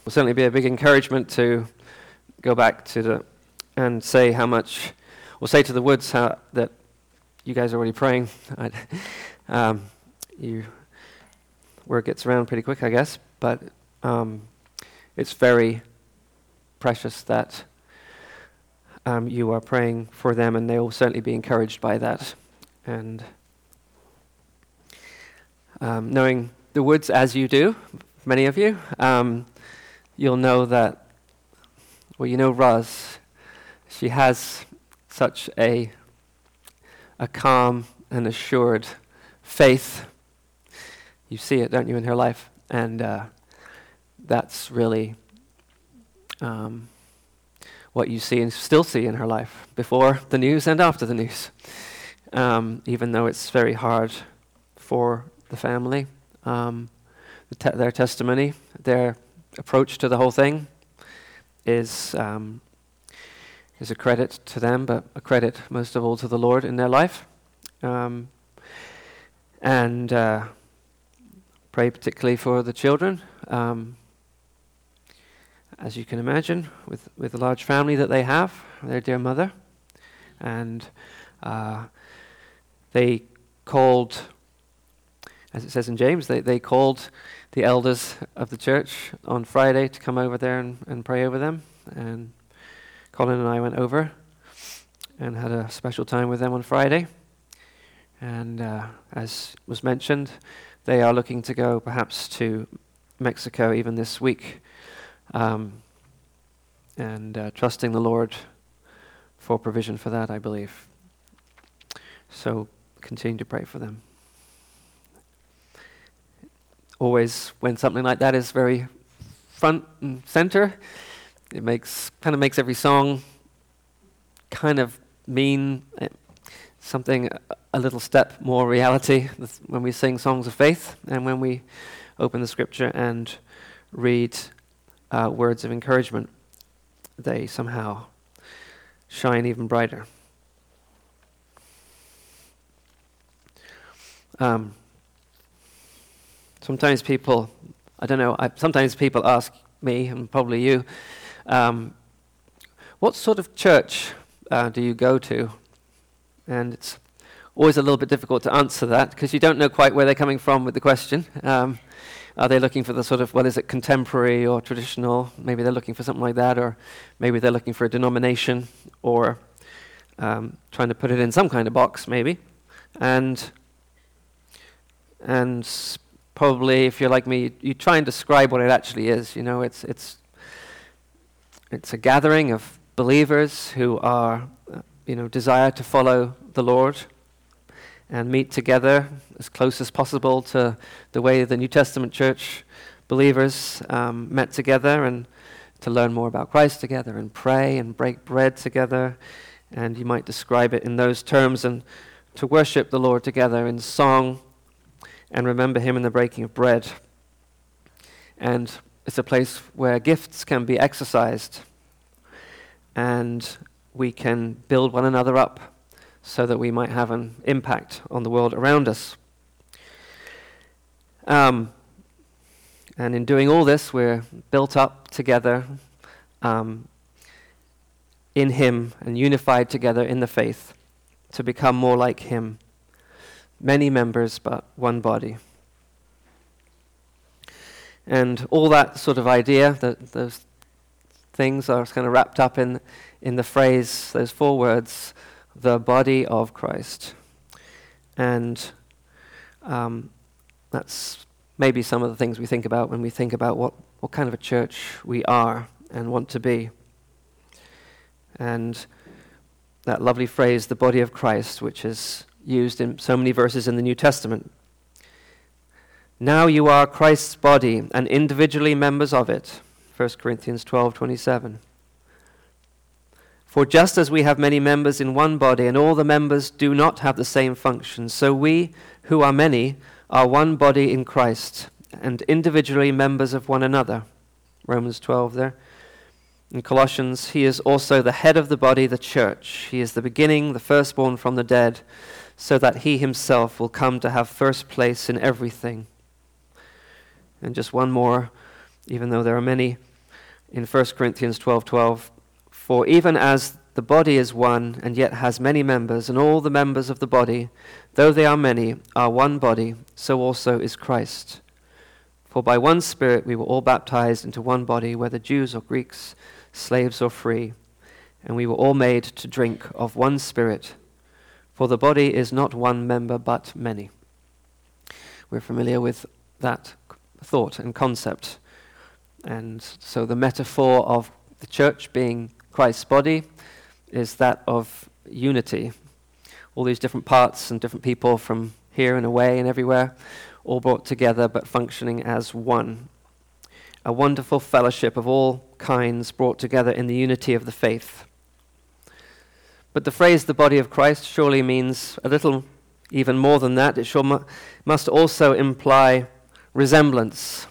will certainly be a big encouragement to go back to and say how much, or say to the Woods that you guys are already praying. Word gets around pretty quick, I guess, but it's very precious that you are praying for them, and they will certainly be encouraged by that. And knowing the Woods as you do, many of you, you'll know that, well, you know Roz, she has such a calm and assured faith. You see it, don't you, in her life? And that's really what you see and still see in her life, before the news and after the news. Even though it's very hard for the family, their testimony, their approach to the whole thing is a credit to them, but a credit most of all to the Lord in their life. And pray particularly for the children, as you can imagine, with the large family that they have, their dear mother. And they called, as it says in James, they called the elders of the church on Friday to come over there and pray over them. And Colin and I went over and had a special time with them on Friday. And as was mentioned, they are looking to go perhaps to Mexico even this week, and trusting the Lord for provision for that, I believe. So continue to pray for them. Always, when something like that is very front and center, it kind of makes every song kind of mean something a little step more reality when we sing songs of faith, and when we open the scripture and read words of encouragement, they somehow shine even brighter. Sometimes people ask me, and probably you, what sort of church do you go to? And it's always a little bit difficult to answer that, because you don't know quite where they're coming from with the question. Are they looking for the sort of, is it contemporary or traditional? Maybe they're looking for something like that, or maybe they're looking for a denomination, or trying to put it in some kind of box, maybe. And probably, if you're like me, you try and describe what it actually is. You know, it's a gathering of believers who are, desire to follow the Lord and meet together as close as possible to the way the New Testament church believers met together, and to learn more about Christ together, and pray and break bread together. And you might describe it in those terms, and to worship the Lord together in song and remember Him in the breaking of bread. And it's a place where gifts can be exercised, and we can build one another up so that we might have an impact on the world around us. And in doing all this, we're built up together in Him and unified together in the faith to become more like Him. Many members, but one body. And all that sort of idea, those things are kind of wrapped up in the phrase, those 4 words, the body of Christ. And that's maybe some of the things we think about when we think about what kind of a church we are and want to be. And that lovely phrase, the body of Christ, which is used in so many verses in the New Testament. Now you are Christ's body and individually members of it. 1 Corinthians 12:27. For just as we have many members in one body, and all the members do not have the same function, so we, who are many, are one body in Christ, and individually members of one another. Romans 12 there. In Colossians, He is also the head of the body, the church. He is the beginning, the firstborn from the dead, so that He Himself will come to have first place in everything. And just one more, even though there are many in 1 Corinthians 12:12, "For even as the body is one and yet has many members, and all the members of the body, though they are many, are one body, so also is Christ. For by one Spirit we were all baptized into one body, whether Jews or Greeks, slaves or free, and we were all made to drink of one Spirit. For the body is not one member but many." We're familiar with that thought and concept. And so the metaphor of the church being Christ's body is that of unity. All these different parts and different people from here and away and everywhere, all brought together but functioning as one. A wonderful fellowship of all kinds brought together in the unity of the faith. But the phrase "the body of Christ" surely means a little even more than that. It sure must also imply resemblance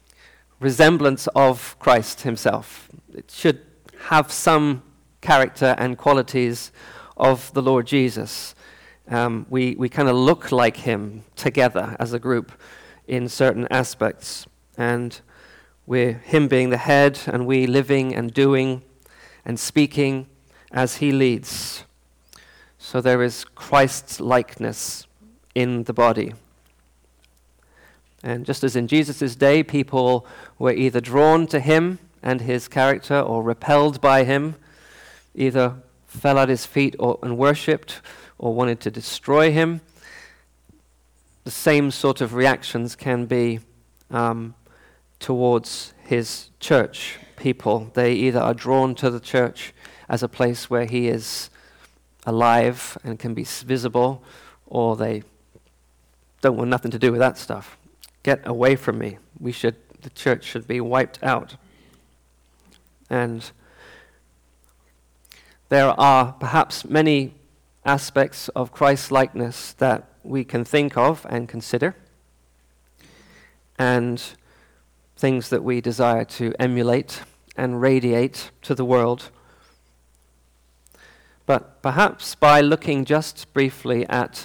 of Christ himself. It should have some character and qualities of the Lord Jesus. We kind of look like him together as a group in certain aspects. And we're him being the head, and we living and doing and speaking as he leads. So there is Christ's likeness in the body. And just as in Jesus' day, people were either drawn to him and his character or repelled by him, either fell at his feet and worshipped or wanted to destroy him, the same sort of reactions can be towards his church people. They either are drawn to the church as a place where he is alive and can be visible, or they don't want nothing to do with that stuff. Get away from me. The church should be wiped out. And there are perhaps many aspects of Christ's likeness that we can think of and consider, and things that we desire to emulate and radiate to the world. But perhaps by looking just briefly at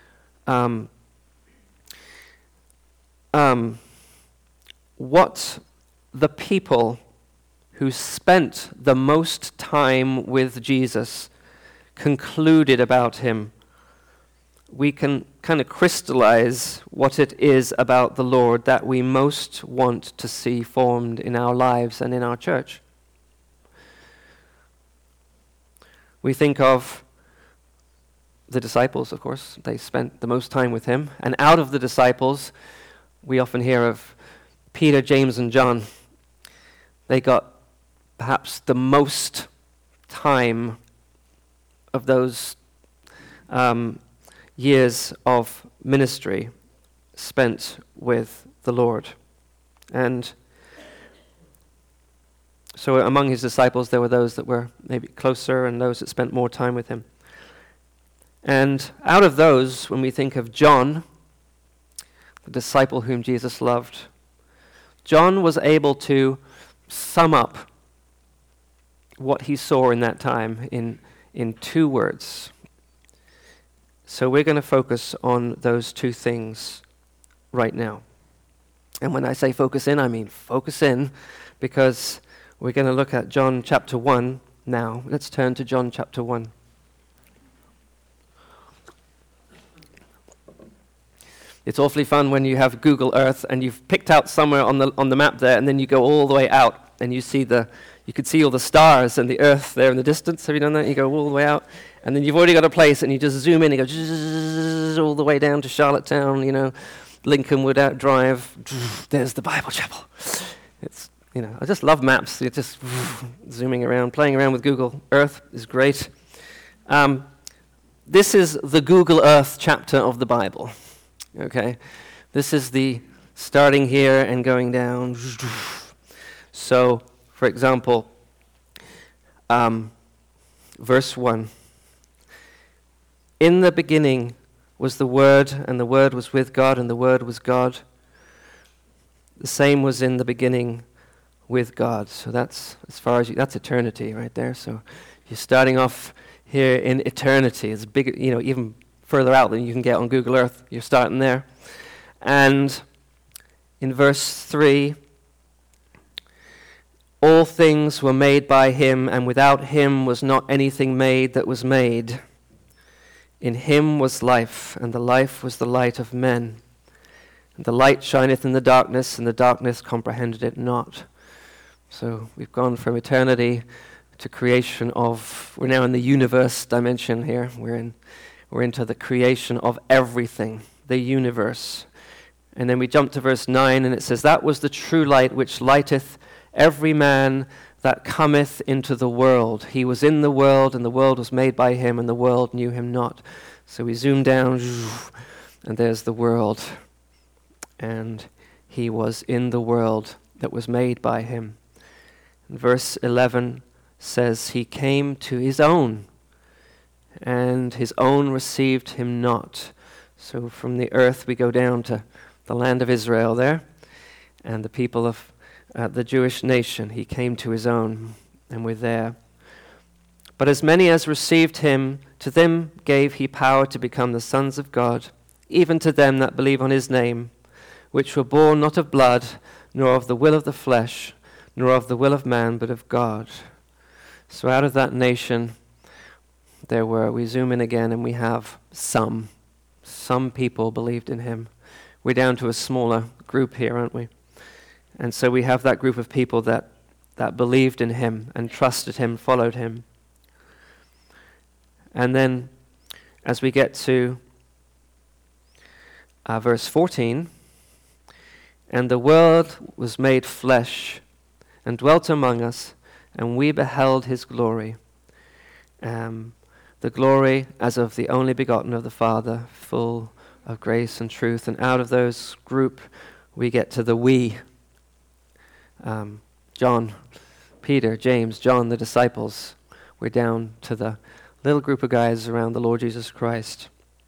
what the people who spent the most time with Jesus concluded about him, we can kind of crystallize what it is about the Lord that we most want to see formed in our lives and in our church. We think of the disciples, of course. They spent the most time with him. And out of the disciples, we often hear of Peter, James, and John. They got perhaps the most time of those years of ministry spent with the Lord. And so among his disciples, there were those that were maybe closer and those that spent more time with him. And out of those, when we think of John, the disciple whom Jesus loved, John was able to sum up what he saw in that time in 2 words. So we're going to focus on those 2 things right now. And when I say focus in, I mean focus in, because we're going to look at John chapter 1 now. Let's turn to John chapter 1. It's awfully fun when you have Google Earth and you've picked out somewhere on the map there, and then you go all the way out and you could see all the stars and the Earth there in the distance. Have you done that? You go all the way out, and then you've already got a place, and you just zoom in and go all the way down to Charlottetown, Lincolnwood Drive. There's the Bible Chapel. It's I just love maps. You're just zooming around, playing around with Google Earth is great. This is the Google Earth chapter of the Bible. Okay, this is the starting here and going down. So, for example, verse 1. In the beginning was the Word, and the Word was with God, and the Word was God. The same was in the beginning with God. So that's that's eternity right there. So you're starting off here in eternity. It's big, even further out than you can get on Google Earth. You're starting there. And in verse 3, All things were made by him, and without him was not anything made that was made. In him was life, and the life was the light of men. And the light shineth in the darkness, and the darkness comprehended it not. So we've gone from eternity to creation of, we're now in the universe dimension here. We're into the creation of everything, the universe. And then we jump to verse 9, and it says, that was the true light which lighteth every man that cometh into the world. He was in the world, and the world was made by him, and the world knew him not. So we zoom down, and there's the world. And he was in the world that was made by him. And verse 11 says, he came to his own, and his own received him not. So from the earth we go down to the land of Israel there, and the people of the Jewish nation. He came to his own, and we're there. But as many as received him, to them gave he power to become the sons of God, even to them that believe on his name, which were born not of blood, nor of the will of the flesh, nor of the will of man, but of God. So out of that nation, we zoom in again, and we have some people believed in him. We're down to a smaller group here, aren't we? And so we have that group of people that believed in him and trusted him, followed him. And then as we get to verse 14, and the Word was made flesh and dwelt among us, and we beheld his glory. The glory as of the only begotten of the Father, full of grace and truth. And out of those group we get to the we. John, Peter, James, John, the disciples. We're down to the little group of guys around the Lord Jesus Christ.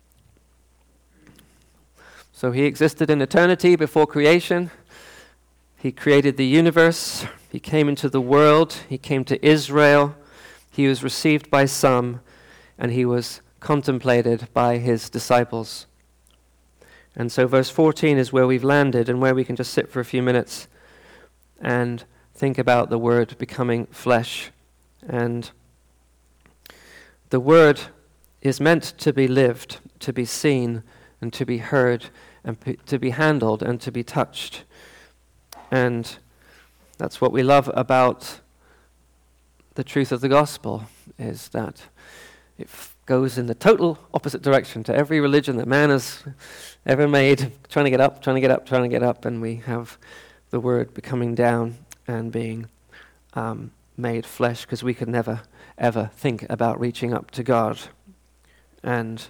So he existed in eternity before creation. He created the universe. He came into the world. He came to Israel. He was received by some, and he was contemplated by his disciples. And so verse 14 is where we've landed, and where we can just sit for a few minutes and think about the Word becoming flesh. And the Word is meant to be lived, to be seen, and to be heard, and to be handled, and to be touched. And that's what we love about the truth of the gospel, is that it goes in the total opposite direction to every religion that man has ever made, trying to get up, and we have the Word becoming down and being made flesh, because we could never, ever think about reaching up to God. And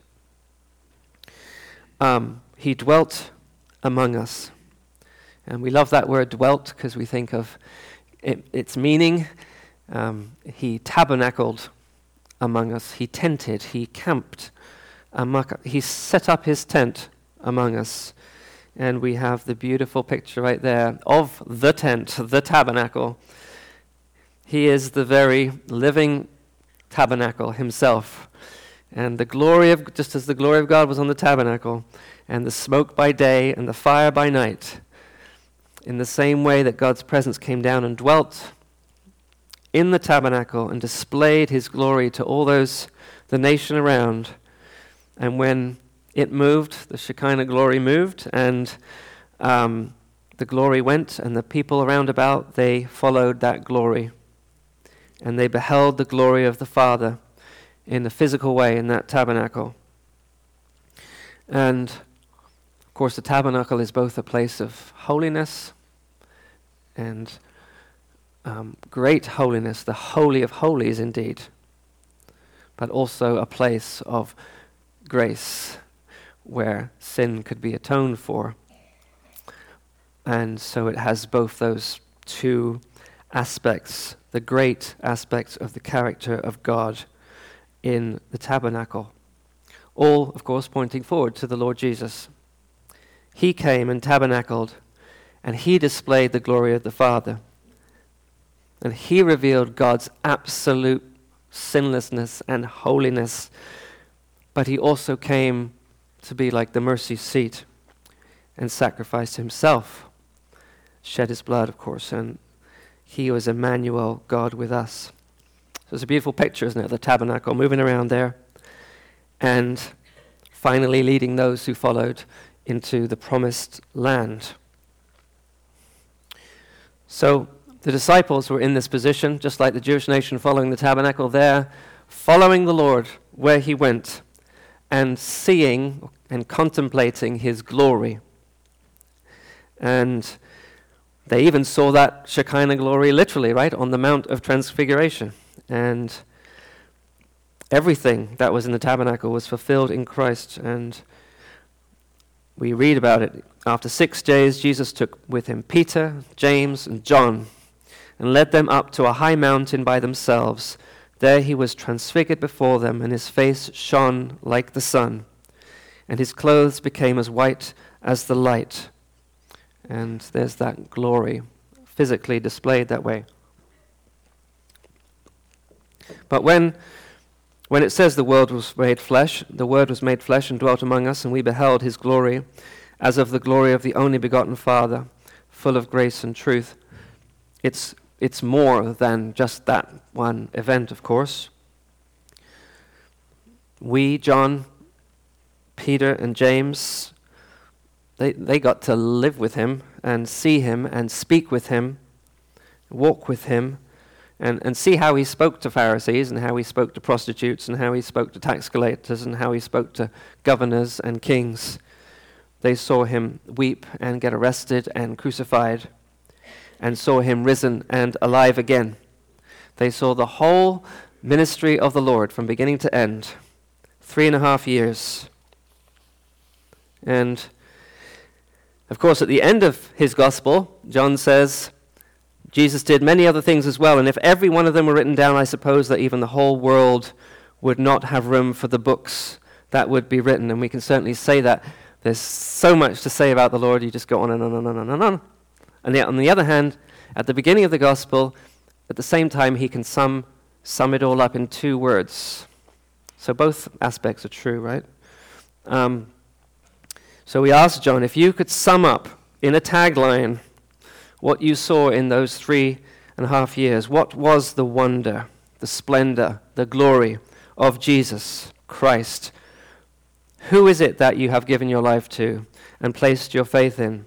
he dwelt among us. And we love that word dwelt, because we think of its meaning. He tabernacled among us. He tented. He camped. He set up his tent among us. And we have the beautiful picture right there of the tent, the tabernacle. He is the very living tabernacle himself. And the glory just as the glory of God was on the tabernacle, and the smoke by day and the fire by night, in the same way that God's presence came down and dwelt in the tabernacle and displayed his glory to all the nation around. And when it moved, the Shekinah glory moved, and the glory went, and the people around about, they followed that glory. And they beheld the glory of the Father in a physical way in that tabernacle. And, of course, the tabernacle is both a place of holiness and great holiness, the Holy of Holies indeed, but also a place of grace, where sin could be atoned for. And so it has both those two aspects, the great aspects of the character of God in the tabernacle. All, of course, pointing forward to the Lord Jesus. He came and tabernacled, and he displayed the glory of the Father. And he revealed God's absolute sinlessness and holiness. But he also came to be like the mercy seat and sacrificed himself, shed his blood, of course, and He was Emmanuel, God with us. So it's a beautiful picture, isn't it? The tabernacle moving around there and finally leading those who followed into the promised land. So the disciples were in this position, just like the Jewish nation following the tabernacle there, following the Lord where he went and seeing and contemplating his glory. And they even saw that Shekinah glory literally, right, on the Mount of Transfiguration. And everything that was in the tabernacle was fulfilled in Christ. And we read about it. After 6 days, Jesus took with him Peter, James, and John, and led them up to a high mountain by themselves. There he was transfigured before them, and his face shone like the sun, and his clothes became as white as the light. And there's that glory physically displayed that way. But when it says the Word was made flesh and dwelt among us, and we beheld his glory, as of the glory of the only begotten Father, full of grace and truth, it's more than just that one event, of course. We, John, Peter, and James, they got to live with him and see him and speak with him, walk with him, and see how he spoke to Pharisees and how he spoke to prostitutes and how he spoke to tax collectors and how he spoke to governors and kings. They saw him weep and get arrested and crucified, and saw him risen and alive again. They saw the whole ministry of the Lord from beginning to end, 3.5 years. And of course, at the end of his gospel, John says, Jesus did many other things as well, and if every one of them were written down, I suppose that even the whole world would not have room for the books that would be written. And we can certainly say that. There's so much to say about the Lord, you just go on and on and on and on and on. And yet, on the other hand, at the beginning of the gospel, at the same time, he can sum it all up in 2 words. So both aspects are true, right? So we asked John, if you could sum up in a tagline what you saw in those 3.5 years, what was the wonder, the splendor, the glory of Jesus Christ? Who is it that you have given your life to and placed your faith in?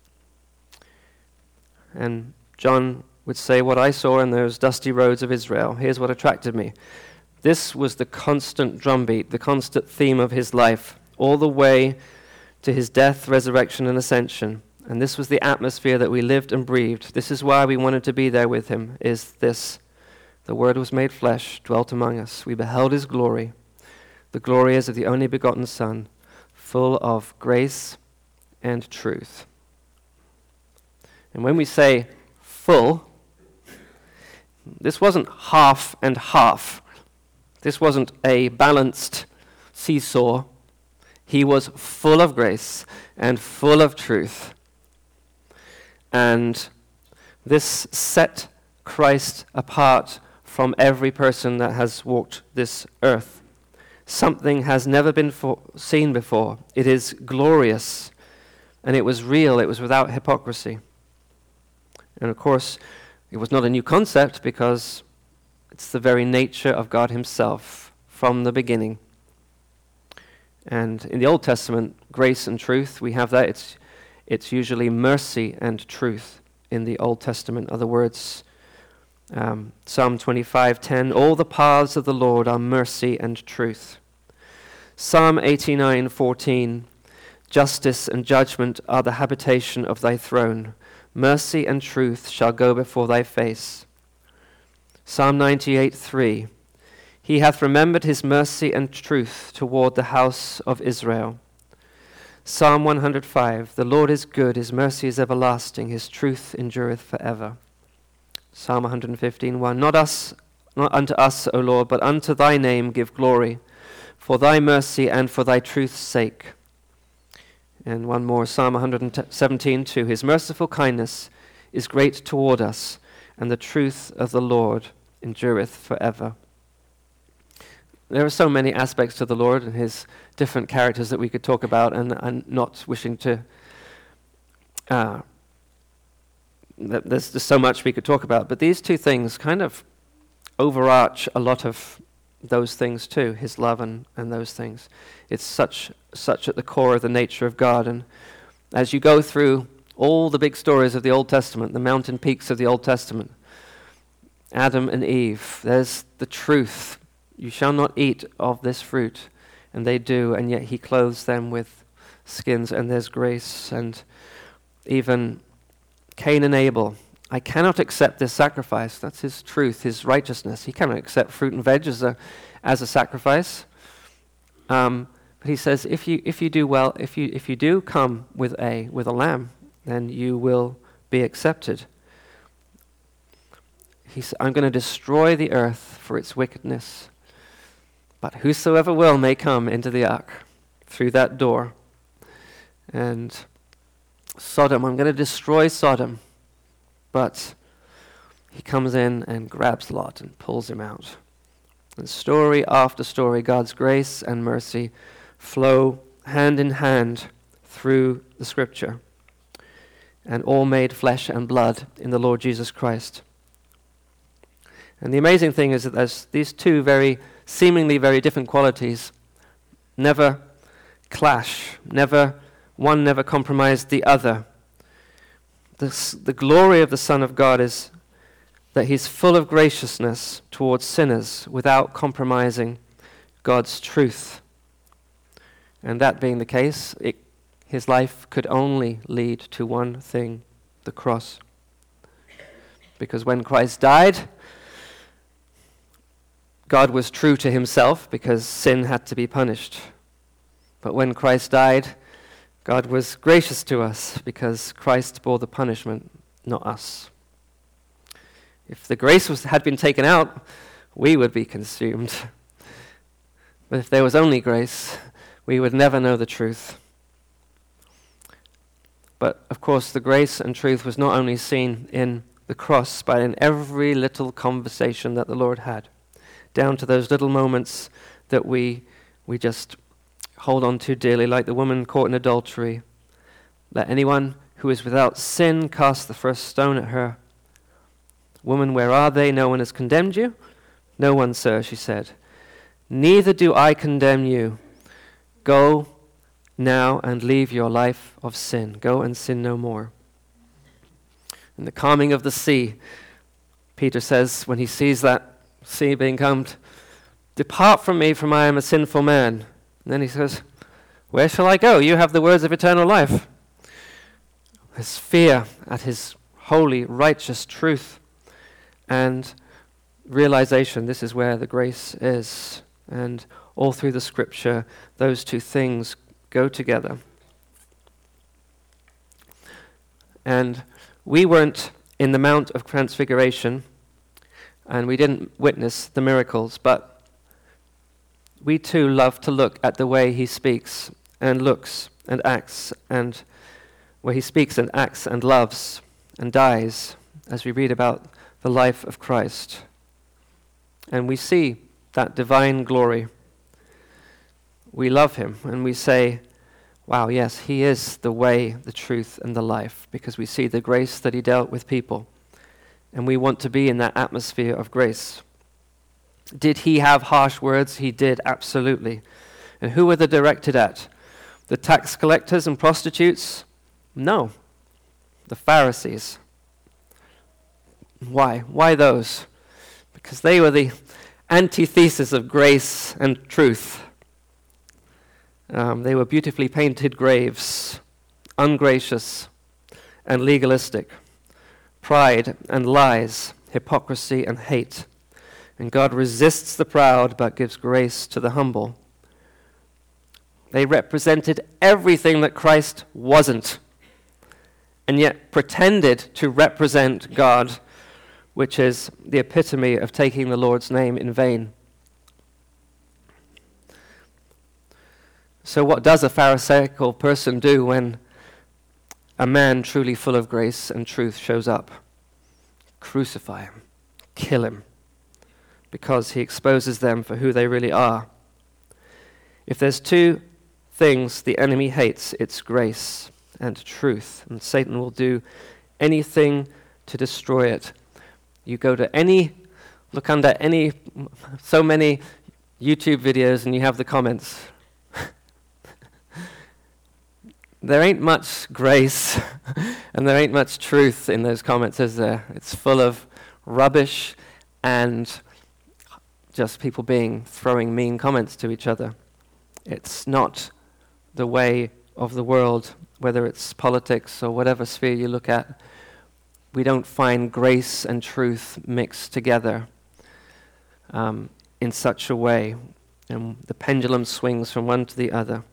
And John would say, what I saw in those dusty roads of Israel, here's what attracted me. This was the constant drumbeat, the constant theme of his life, all the way to his death, resurrection, and ascension. And this was the atmosphere that we lived and breathed. This is why we wanted to be there with him, is this. The Word was made flesh, dwelt among us. We beheld his glory. The glory is of the only begotten Son, full of grace and truth. And when we say full, this wasn't half and half. This wasn't a balanced seesaw. He was full of grace and full of truth. And this set Christ apart from every person that has walked this earth. Something has never been seen before. It is glorious, and it was real. It was without hypocrisy. And of course, it was not a new concept because it's the very nature of God himself from the beginning. And in the Old Testament, grace and truth, we have that. It's usually mercy and truth in the Old Testament are the words. Psalm 25:10, all the paths of the Lord are mercy and truth. Psalm 89:14, justice and judgment are the habitation of thy throne. Mercy and truth shall go before thy face. Psalm 98:3, he hath remembered his mercy and truth toward the house of Israel. Psalm 105, the Lord is good, his mercy is everlasting, his truth endureth forever. Psalm 115:1, not unto us, O Lord, but unto thy name give glory, for thy mercy and for thy truth's sake. And one more, Psalm 117:2, his merciful kindness is great toward us, and the truth of the Lord endureth forever. There are so many aspects to the Lord and his different characters that we could talk about, and I'm not wishing to There's just so much we could talk about, but these two things kind of overarch a lot of those things too, his love and those things. It's such at the core of the nature of God. And as you go through all the big stories of the Old Testament, the mountain peaks of the Old Testament, Adam and Eve, there's the truth. You shall not eat of this fruit. And they do, and yet he clothes them with skins, and there's grace. And even Cain and Abel, I cannot accept this sacrifice. That's his truth, his righteousness. He cannot accept fruit and veg as a sacrifice. But he says, if you do well, if you do come with a lamb, then you will be accepted. He said, I'm going to destroy the earth for its wickedness, but whosoever will may come into the ark through that door. And Sodom, I'm going to destroy Sodom. But he comes in and grabs Lot and pulls him out. And story after story, God's grace and mercy flow hand in hand through the Scripture. And all made flesh and blood in the Lord Jesus Christ. And the amazing thing is that there's these two seemingly very different qualities never clash, one never compromised the other. The glory of the Son of God is that he's full of graciousness towards sinners without compromising God's truth. And that being the case, his life could only lead to one thing, the cross. Because when Christ died, God was true to himself because sin had to be punished. But when Christ died, God was gracious to us because Christ bore the punishment, not us. If the grace had been taken out, we would be consumed. But if there was only grace, we would never know the truth. But of course, the grace and truth was not only seen in the cross, but in every little conversation that the Lord had, down to those little moments that we just hold on to dearly, like the woman caught in adultery. Let anyone who is without sin cast the first stone at her. Woman, where are they? No one has condemned you? No one, sir, she said. Neither do I condemn you. Go now and leave your life of sin. Go and sin no more. In the calming of the sea, Peter says, when he sees that sea being calmed, depart from me, for I am a sinful man. And then he says, where shall I go? You have the words of eternal life. His fear at his holy, righteous truth and realization, this is where the grace is. And all through the Scripture, those two things go together. And we weren't in the Mount of Transfiguration, and we didn't witness the miracles, but we too love to look at the way he speaks and looks and acts, and where he speaks and acts and loves and dies, as we read about the life of Christ. And we see that divine glory. We love him, and we say, wow, yes, he is the way, the truth, and the life, because we see the grace that he dealt with people. And we want to be in that atmosphere of grace. Did he have harsh words? He did, absolutely. And who were they directed at? The tax collectors and prostitutes? No. The Pharisees. Why? Why those? Because they were the antithesis of grace and truth. They were beautifully painted graves, ungracious and legalistic, pride and lies, hypocrisy and hate. And God resists the proud but gives grace to the humble. They represented everything that Christ wasn't, and yet pretended to represent God, which is the epitome of taking the Lord's name in vain. So what does a Pharisaical person do when a man truly full of grace and truth shows up? Crucify him, kill him, because he exposes them for who they really are. If there's two things the enemy hates, it's grace and truth. And Satan will do anything to destroy it. You go to look under so many YouTube videos and you have the comments. There ain't much grace and there ain't much truth in those comments, is there? It's full of rubbish and just people throwing mean comments to each other. It's not the way of the world, whether it's politics or whatever sphere you look at. We don't find grace and truth mixed together in such a way, and the pendulum swings from one to the other.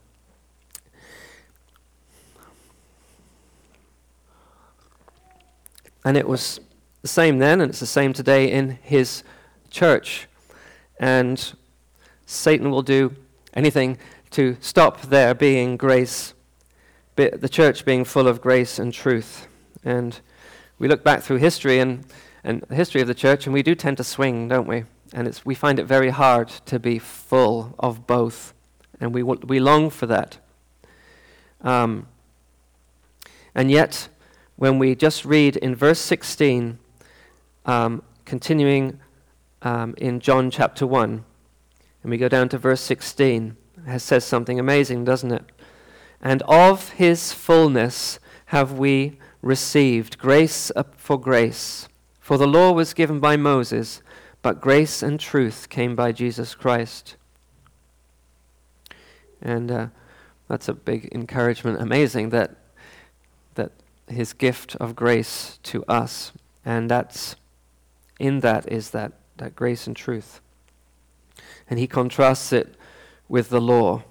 And it was the same then, and it's the same today in his church. And Satan will do anything to stop there being grace, the church being full of grace and truth. And we look back through history and the history of the church, and we do tend to swing, don't we? And we find it very hard to be full of both, and we long for that. And yet, when we just read in verse 16, continuing in John chapter 1, and we go down to verse 16, it says something amazing, doesn't it? And of his fullness have we received grace for grace. For the law was given by Moses, but grace and truth came by Jesus Christ. And that's a big encouragement. Amazing that his gift of grace to us, and that is that grace and truth. And he contrasts it with the law,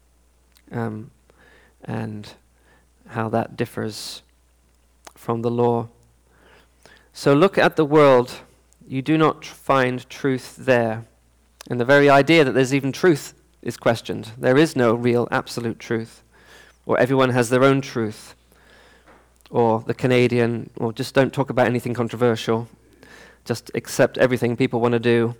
and how that differs from the law. So look at the world. You do not find truth there. And the very idea that there's even truth is questioned. There is no real absolute truth. Or everyone has their own truth. Or the Canadian, or just don't talk about anything controversial. Just accept everything people want to do.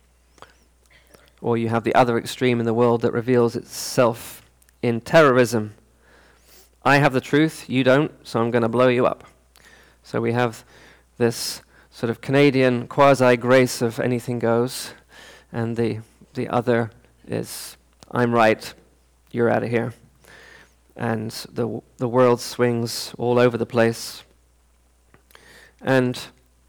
Or you have the other extreme in the world that reveals itself in terrorism. I have the truth, you don't, so I'm going to blow you up. So we have this sort of Canadian quasi-grace of anything goes, and the other is, I'm right, you're out of here. And the world swings all over the place. And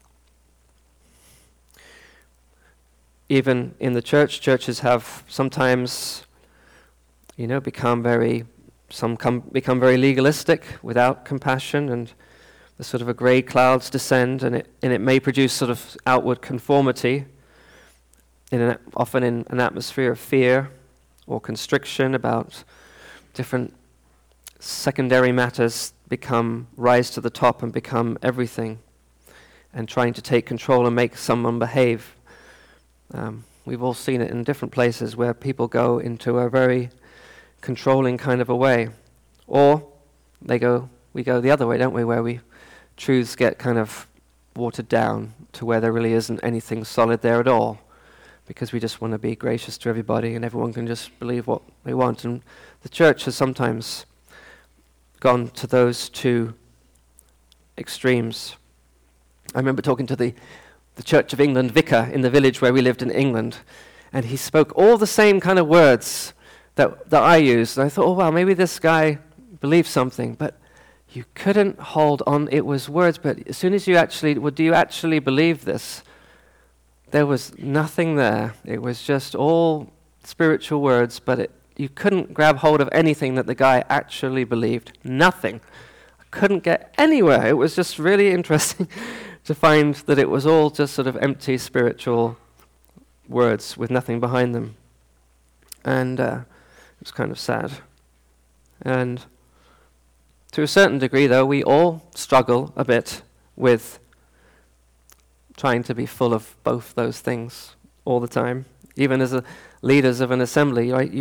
even in the church, churches have sometimes, become very legalistic without compassion, and the sort of a grey clouds descend, and it may produce sort of outward conformity, often in an atmosphere of fear or constriction about different secondary matters rise to the top and become everything, and trying to take control and make someone behave. We've all seen it in different places where people go into a very controlling kind of a way. Or we go the other way, don't we, where truths get kind of watered down to where there really isn't anything solid there at all, because we just want to be gracious to everybody and everyone can just believe what they want. And the church has sometimes gone to those two extremes. I remember talking to the Church of England vicar in the village where we lived in England, and he spoke all the same kind of words that I used. And I thought, oh wow, maybe this guy believes something, but you couldn't hold on. It was words, but as soon as do you actually believe this? There was nothing there. It was just all spiritual words, but you couldn't grab hold of anything that the guy actually believed. Nothing. I couldn't get anywhere. It was just really interesting to find that it was all just sort of empty spiritual words with nothing behind them. And it was kind of sad. And to a certain degree, though, we all struggle a bit with trying to be full of both those things all the time. Even as leaders of an assembly, right?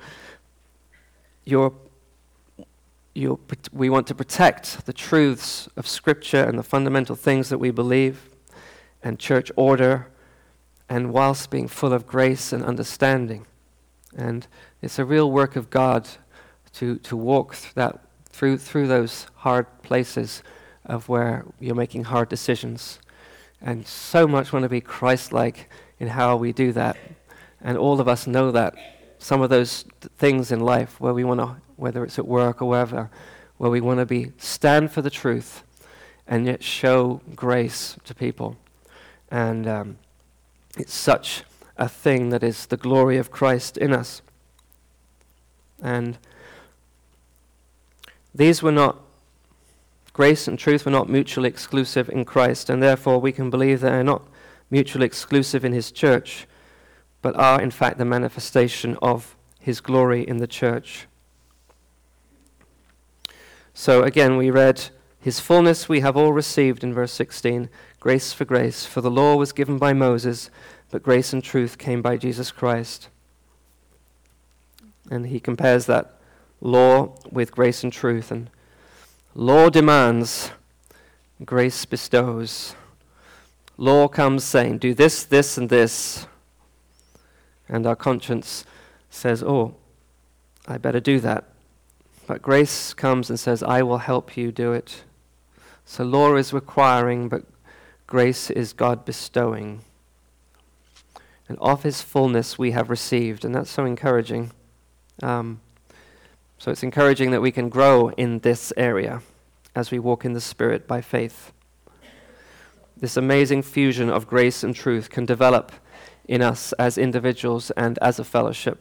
We want to protect the truths of Scripture and the fundamental things that we believe, and church order, and whilst being full of grace and understanding. And it's a real work of God to walk through those hard places of where you're making hard decisions. And so much want to be Christ-like in how we do that. And all of us know that. Some of those things in life where we want to, whether it's at work or wherever, where we want to stand for the truth and yet show grace to people. And it's such a thing that is the glory of Christ in us. And these were not, grace and truth were not mutually exclusive in Christ, and therefore we can believe they are not mutually exclusive in his church, but are in fact the manifestation of his glory in the church. So again, we read, his fullness we have all received in verse 16, grace for grace. For the law was given by Moses, but grace and truth came by Jesus Christ. And he compares that law with grace and truth. And law demands, grace bestows. Law comes saying, do this, this, and this. And our conscience says, oh, I better do that. But grace comes and says, I will help you do it. So law is requiring, but grace is God bestowing. And of his fullness we have received. And that's so encouraging. So it's encouraging that we can grow in this area as we walk in the Spirit by faith. This amazing fusion of grace and truth can develop in us as individuals and as a fellowship.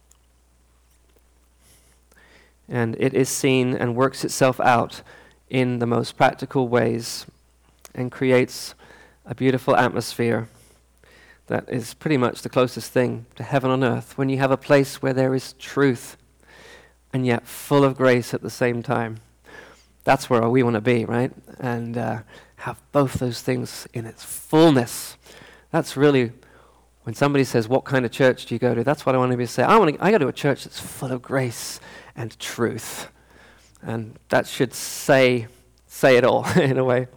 And it is seen and works itself out in the most practical ways and creates a beautiful atmosphere that is pretty much the closest thing to heaven on earth, when you have a place where there is truth and yet full of grace at the same time. That's where we want to be, right? And have both those things in its fullness. That's really, when somebody says, what kind of church do you go to? That's what I want to be say. I go to a church that's full of grace and truth. And that should say it all in a way.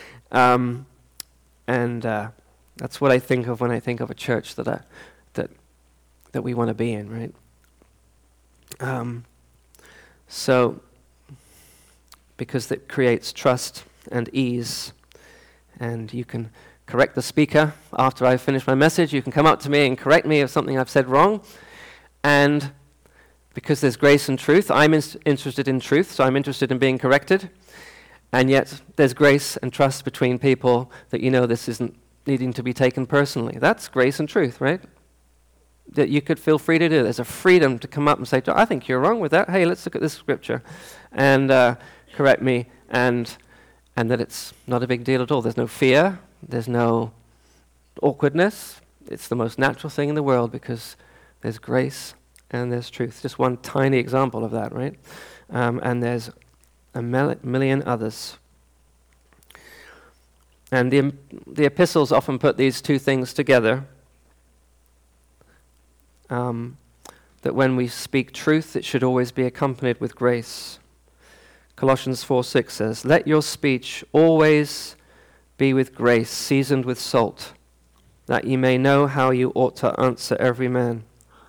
That's what I think of when I think of a church that we want to be in, right? So, because it creates trust and ease, and you can correct the speaker after I finish my message. You can come up to me and correct me of something I've said wrong, and because there's grace and truth, I'm interested in truth, so I'm interested in being corrected, and yet there's grace and trust between people that this isn't needing to be taken personally. That's grace and truth, right? That you could feel free to do. There's a freedom to come up and say, I think you're wrong with that. Hey, let's look at this scripture and correct me, and that it's not a big deal at all. There's no fear. There's no awkwardness. It's the most natural thing in the world because there's grace and there's truth. Just one tiny example of that, right? And there's a million others. And the epistles often put these two things together. That when we speak truth, it should always be accompanied with grace. Colossians 4:6 says, let your speech always be with grace, seasoned with salt, that ye may know how you ought to answer every man.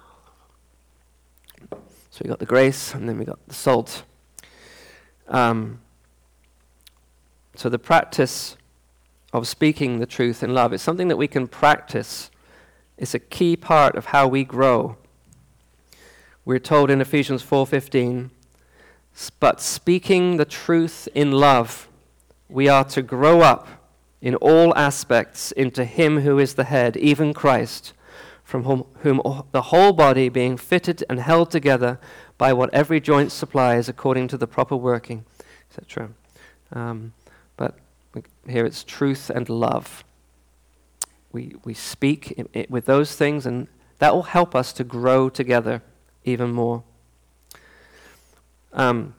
So we got the grace, and then we got the salt. So the practice of speaking the truth in love is something that we can practice. It's a key part of how we grow. We're told in Ephesians 4:15, but speaking the truth in love, we are to grow up in all aspects into him who is the head, even Christ, from whom the whole body being fitted and held together by what every joint supplies according to the proper working, etc. But here it's truth and love. We speak with those things, and that will help us to grow together even more. I'll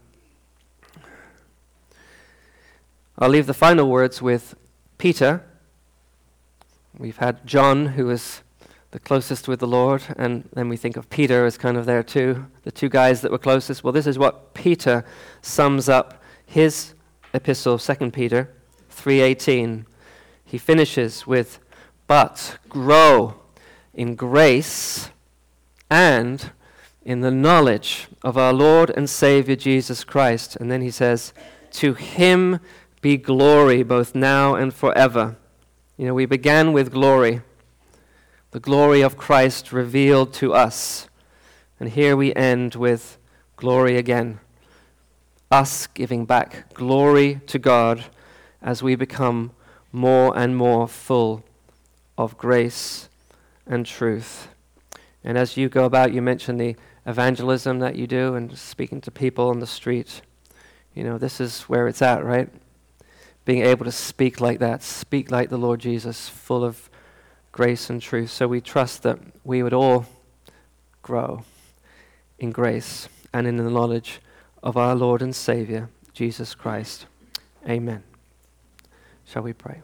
leave the final words with Peter. We've had John, who was the closest with the Lord, and then we think of Peter as kind of there too, the two guys that were closest. Well, this is what Peter sums up his epistle, 2 Peter 3:18. He finishes with, but grow in grace and in the knowledge of our Lord and Savior Jesus Christ. And then he says, to him be glory both now and forever. You know, we began with glory, the glory of Christ revealed to us. And here we end with glory again, us giving back glory to God as we become more and more full of grace and truth. And as you go about, you mentioned the evangelism that you do and speaking to people on the street. You know, this is where it's at, right? Being able to speak like that, speak like the Lord Jesus, full of grace and truth. So we trust that we would all grow in grace and in the knowledge of our Lord and Savior, Jesus Christ. Amen. Shall we pray?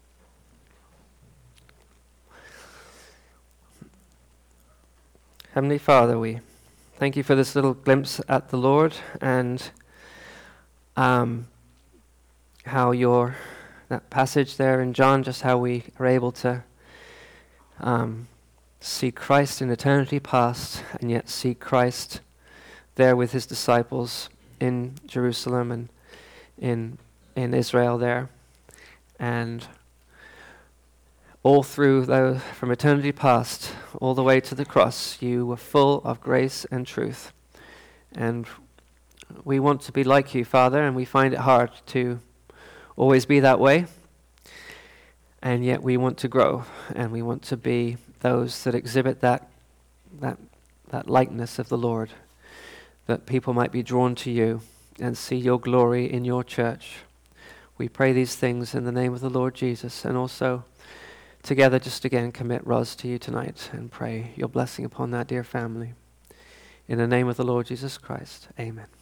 Heavenly Father, we thank you for this little glimpse at the Lord and how that passage there in John, just how we are able to see Christ in eternity past and yet see Christ there with his disciples in Jerusalem and in Israel there. And all through, though, from eternity past, all the way to the cross, you were full of grace and truth. And we want to be like you, Father, and we find it hard to always be that way. And yet we want to grow, and we want to be those that exhibit that likeness of the Lord, that people might be drawn to you and see your glory in your church. We pray these things in the name of the Lord Jesus, and also together just again commit Roz to you tonight and pray your blessing upon that dear family. In the name of the Lord Jesus Christ, amen.